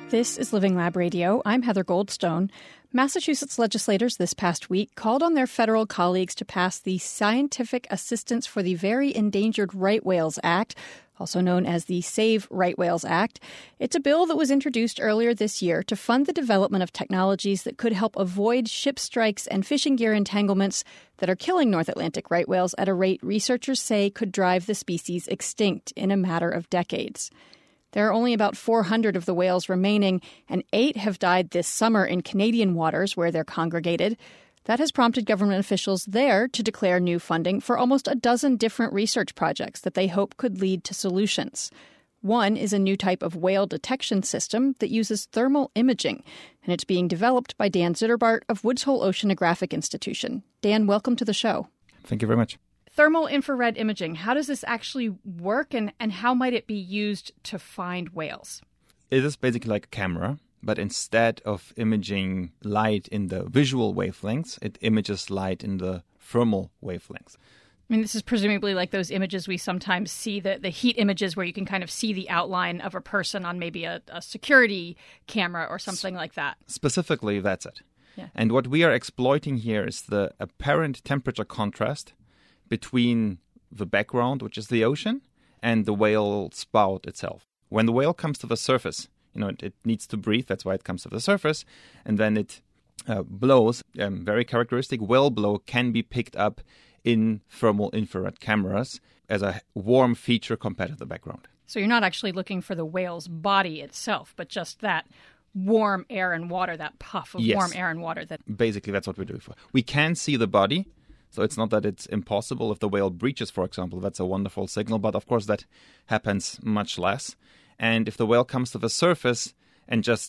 This is Living Lab Radio. I'm Heather Goldstone. Massachusetts legislators this past week called on their federal colleagues to pass the Scientific Assistance for the Very Endangered Right Whales Act, also known as the Save Right Whales Act. It's a bill that was introduced earlier this year to fund the development of technologies that could help avoid ship strikes and fishing gear entanglements that are killing North Atlantic right whales at a rate researchers say could drive the species extinct in a matter of decades. There are only about 400 of the whales remaining, and 8 have died this summer in Canadian waters where they're congregated. That has prompted government officials there to declare new funding for almost a dozen different research projects that they hope could lead to solutions. One is a new type of whale detection system that uses thermal imaging, and it's being developed by Dan Zitterbart of Woods Hole Oceanographic Institution. Dan, welcome to the show. Thank you very much. Thermal infrared imaging, how does this actually work, and how might it be used to find whales? It is basically like a camera, but instead of imaging light in the visual wavelengths, it images light in the thermal wavelengths. I mean, this is presumably like those images we sometimes see, the heat images where you can kind of see the outline of a person on maybe a security camera or something like that. Specifically, that's it. Yeah. And what we are exploiting here is the apparent temperature contrast between the background, which is the ocean, and the whale spout itself. When the whale comes to the surface, it needs to breathe. That's why it comes to the surface. And then it blows. Very characteristic whale blow can be picked up in thermal infrared cameras as a warm feature compared to the background. So you're not actually looking for the whale's body itself, but just that warm air and water, that puff of warm air and water. Basically, that's what we're doing for. We can see the body. So it's not that it's impossible if the whale breaches, for example. That's a wonderful signal. But of course, that happens much less. And if the whale comes to the surface and just,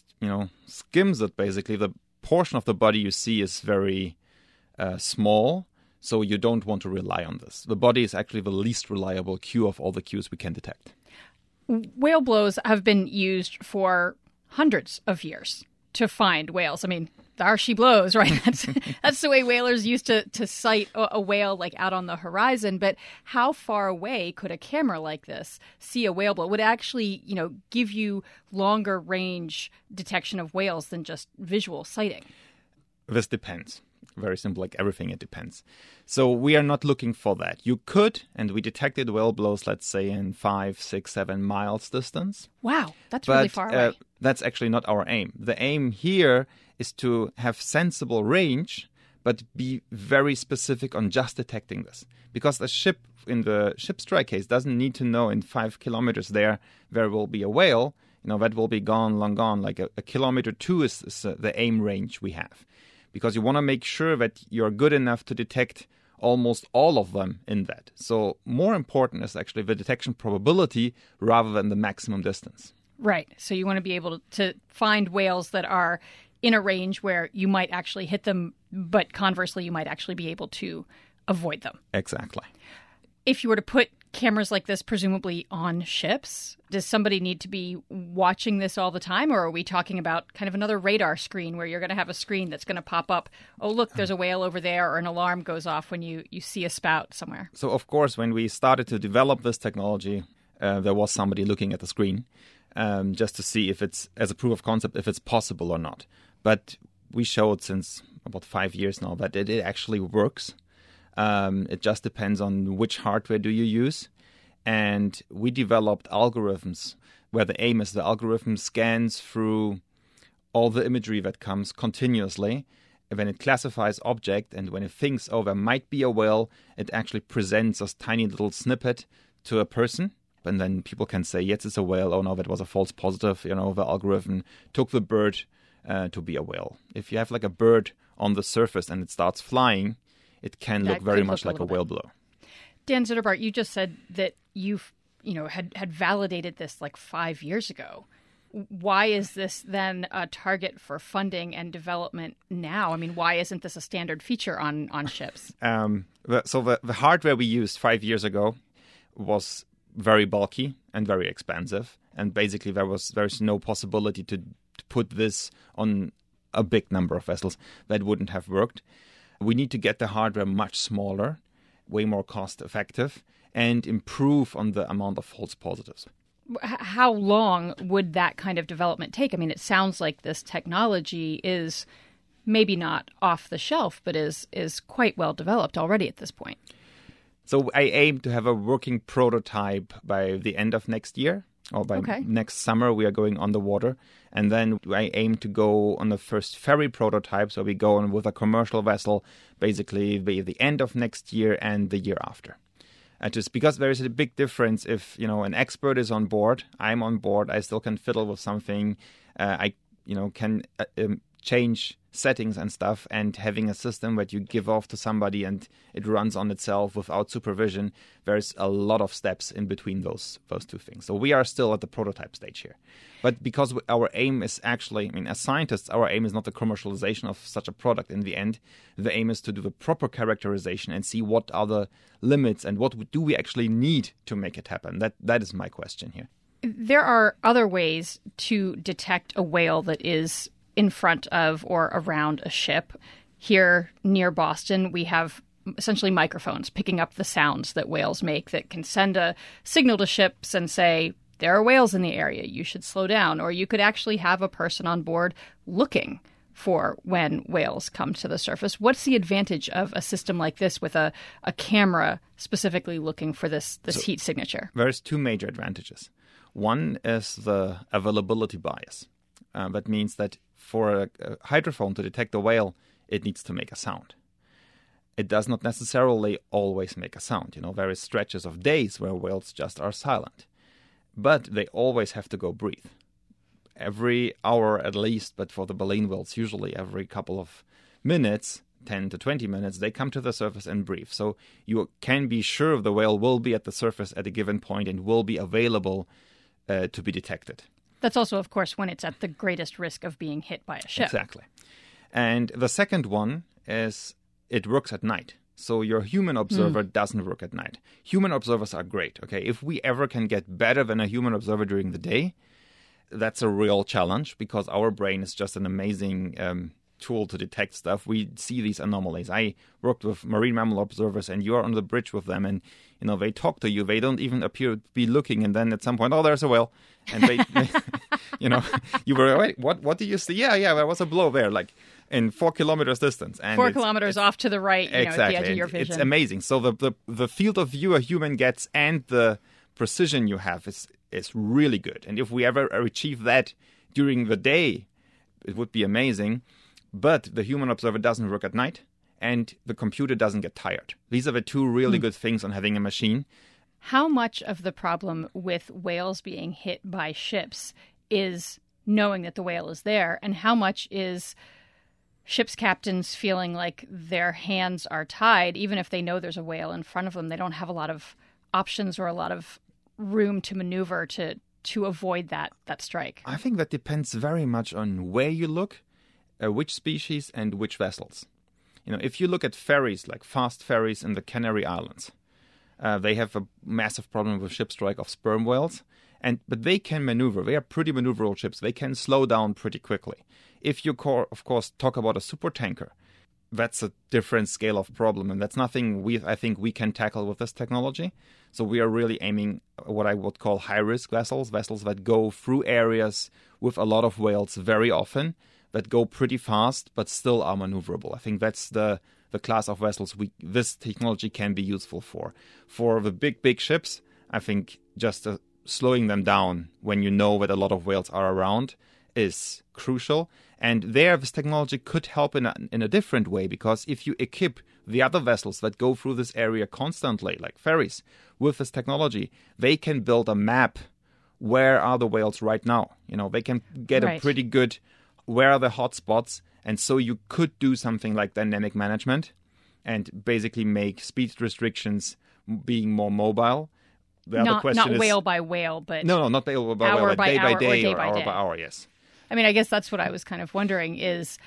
skims it, basically, the portion of the body you see is very small. So you don't want to rely on this. The body is actually the least reliable cue of all the cues we can detect. Whale blows have been used for hundreds of years to find whales. I mean, there she blows, right? That's the way whalers used to sight a whale like out on the horizon. But how far away could a camera like this see a whale blow? Would it actually, give you longer range detection of whales than just visual sighting? This depends. Very simple, like everything, it depends. So we are not looking for that. You could, and we detected whale blows, let's say, in 5, 6, 7 miles distance. Wow, that's really far away. That's actually not our aim. The aim here is to have sensible range, but be very specific on just detecting this. Because a ship, in the ship strike case, doesn't need to know in 5 kilometers there will be a whale. That will be gone, long gone. Like a kilometer 2 is the aim range we have. Because you want to make sure that you're good enough to detect almost all of them in that. So more important is actually the detection probability rather than the maximum distance. Right. So you want to be able to find whales that are in a range where you might actually hit them, but conversely, you might actually be able to avoid them. Exactly. If you were to put cameras like this presumably on ships, does somebody need to be watching this all the time? Or are we talking about kind of another radar screen where you're going to have a screen that's going to pop up, oh, look, there's a whale over there, or an alarm goes off when you see a spout somewhere? So, of course, when we started to develop this technology, there was somebody looking at the screen just to see if it's, as a proof of concept, if it's possible or not. But we showed since about 5 years now that it actually works. It just depends on which hardware do you use. And we developed algorithms where the aim is the algorithm scans through all the imagery that comes continuously. And when it classifies object and when it thinks, oh, there might be a whale, it actually presents a tiny little snippet to a person. And then people can say, yes, it's a whale. Oh, no, that was a false positive. The algorithm took the bird to be a whale. If you have like a bird on the surface and it starts flying, it can look very much like a whale blow. Dan Zitterbart, you just said that you've had validated this like 5 years ago. Why is this then a target for funding and development now? I mean, why isn't this a standard feature on ships? So the hardware we used 5 years ago was very bulky and very expensive. And basically there's no possibility to put this on a big number of vessels. That wouldn't have worked. We need to get the hardware much smaller, way more cost effective, and improve on the amount of false positives. How long would that kind of development take? I mean, it sounds like this technology is maybe not off the shelf, but is quite well developed already at this point. So I aim to have a working prototype by the end of next year, or by next summer. We are going on the water. And then I aim to go on the first ferry prototype. So we go on with a commercial vessel basically by the end of next year and the year after. Just because there is a big difference if, an expert is on board, I'm on board, I still can fiddle with something, I can change settings and stuff, and having a system that you give off to somebody and it runs on itself without supervision, there's a lot of steps in between those two things. So we are still at the prototype stage here. But because our aim is actually, as scientists, our aim is not the commercialization of such a product in the end. The aim is to do the proper characterization and see what are the limits and what do we actually need to make it happen. That is my question here. There are other ways to detect a whale that is in front of or around a ship. Here near Boston, we have essentially microphones picking up the sounds that whales make that can send a signal to ships and say, there are whales in the area, you should slow down. Or you could actually have a person on board looking for when whales come to the surface. What's the advantage of a system like this with a camera specifically looking for this heat signature? There's two major advantages. One is the availability bias. That means that for a hydrophone to detect a whale, it needs to make a sound. It does not necessarily always make a sound. There is stretches of days where whales just are silent. But they always have to go breathe. Every hour at least, but for the baleen whales, usually every couple of minutes, 10 to 20 minutes, they come to the surface and breathe. So you can be sure the whale will be at the surface at a given point and will be available to be detected. That's also, of course, when it's at the greatest risk of being hit by a ship. Exactly. And the second one is it works at night. So your human observer doesn't work at night. Human observers are great. Okay, if we ever can get better than a human observer during the day, that's a real challenge because our brain is just an amazing tool to detect stuff. We see these anomalies. I worked with marine mammal observers, and you are on the bridge with them, and they talk to you. They don't even appear to be looking, and then at some point, there's a whale, and they you were, wait, what do you see? Yeah, there was a blow there, like in 4 kilometers distance, and 4 kilometers off to the right, exactly, at the edge of your vision. It's amazing. So the field of view a human gets and the precision you have is really good. And if we ever achieve that during the day, it would be amazing. But the human observer doesn't work at night, and the computer doesn't get tired. These are the two really good things on having a machine. How much of the problem with whales being hit by ships is knowing that the whale is there, and how much is ship's captains feeling like their hands are tied, even if they know there's a whale in front of them? They don't have a lot of options or a lot of room to maneuver to avoid that strike. I think that depends very much on where you look, which species and which vessels. If you look at ferries, like fast ferries in the Canary Islands, they have a massive problem with ship strike of sperm whales, but they can maneuver. They are pretty maneuverable ships. They can slow down pretty quickly. If you, of course, talk about a supertanker, that's a different scale of problem, and that's nothing I think we can tackle with this technology. So we are really aiming what I would call high-risk vessels that go through areas with a lot of whales very often, that go pretty fast but still are maneuverable. I think that's the class of vessels this technology can be useful for. For the big ships, I think just slowing them down when you know that a lot of whales are around is crucial. And there, this technology could help in a different way, because if you equip the other vessels that go through this area constantly, like ferries, with this technology, they can build a map. Where are the whales right now? They can get a pretty good, where are the hot spots? And so you could do something like dynamic management and basically make speed restrictions being more mobile. The other question not whale by whale, but no, not whale by whale, but day by day or hour by hour, yes. I mean, I guess that's what I was kind of wondering, is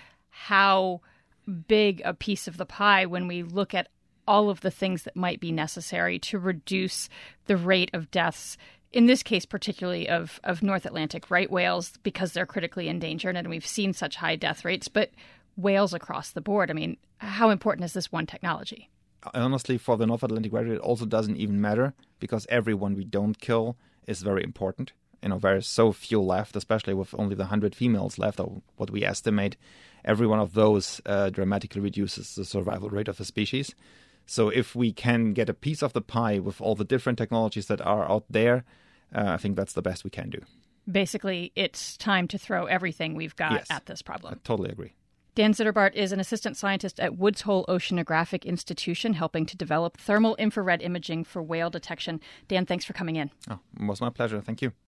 how big a piece of the pie when we look at all of the things that might be necessary to reduce the rate of deaths, in this case particularly of North Atlantic right whales, because they're critically endangered and we've seen such high death rates, but whales across the board. I mean, how important is this one technology? Honestly, for the North Atlantic right whale, it also doesn't even matter, because every one we don't kill is very important. There's so few left, especially with only the 100 females left, or what we estimate. Every one of those dramatically reduces the survival rate of the species. So if we can get a piece of the pie with all the different technologies that are out there, I think that's the best we can do. Basically, it's time to throw everything we've got at this problem. I totally agree. Dan Zitterbart is an assistant scientist at Woods Hole Oceanographic Institution, helping to develop thermal infrared imaging for whale detection. Dan, thanks for coming in. Oh, it was my pleasure. Thank you.